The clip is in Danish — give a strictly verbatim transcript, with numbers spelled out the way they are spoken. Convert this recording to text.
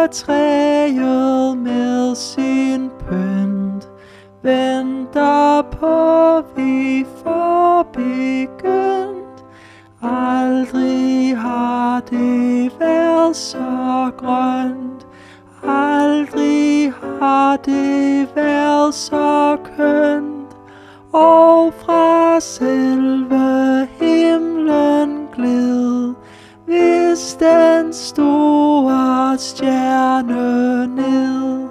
træet med sin pynt venter på, vi får begyndt. Aldrig har det været så grønt, aldrig har det været så kønt, og fra selve himlen gled hvis den store stjerne ned.